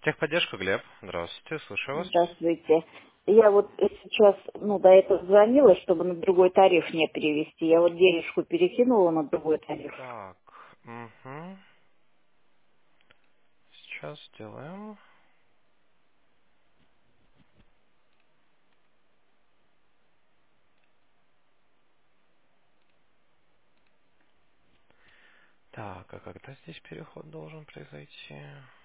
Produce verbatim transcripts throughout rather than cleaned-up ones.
Техподдержка, Глеб. Здравствуйте, слушаю вас. Здравствуйте. Я вот сейчас, ну, до этого звонила, чтобы на другой тариф не перевести. Я вот денежку перекинула на другой тариф. Так, угу. Сейчас сделаем. Так, а когда здесь переход должен произойти?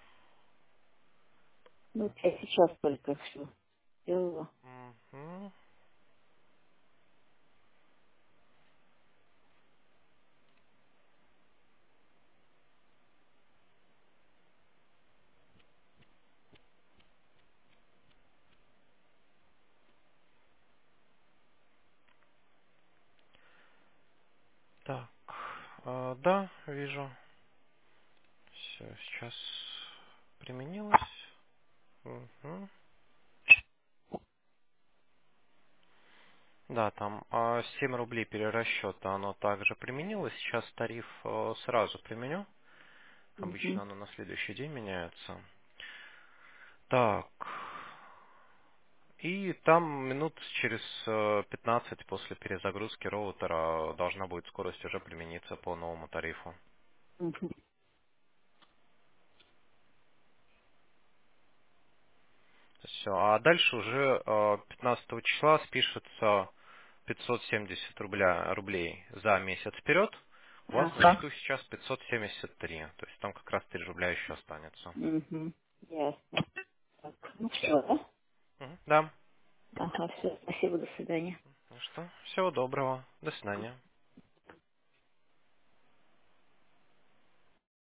Ну, вот я сейчас только все сделала. Угу. Так, а, да, вижу. Все, сейчас применилось. Угу. Да, там а, семь рублей перерасчета, оно также применилось. Сейчас тариф а, сразу применю. Мгм. Обычно оно на следующий день меняется. Так. И там минут через э, пятнадцать после перезагрузки роутера должна будет скорость уже примениться по новому тарифу. Мгм. Все. А дальше уже э, пятнадцатого числа спишется пятьсот семьдесят рубля, рублей за месяц вперед. У вас на Ага. счету сейчас пятьсот семьдесят три. То есть там как раз три рубля еще останется. Мгм. Ясно. Так, ну все, да? Мгм. Да. Ага, все. Спасибо, до свидания. Ну что, всего доброго. До свидания.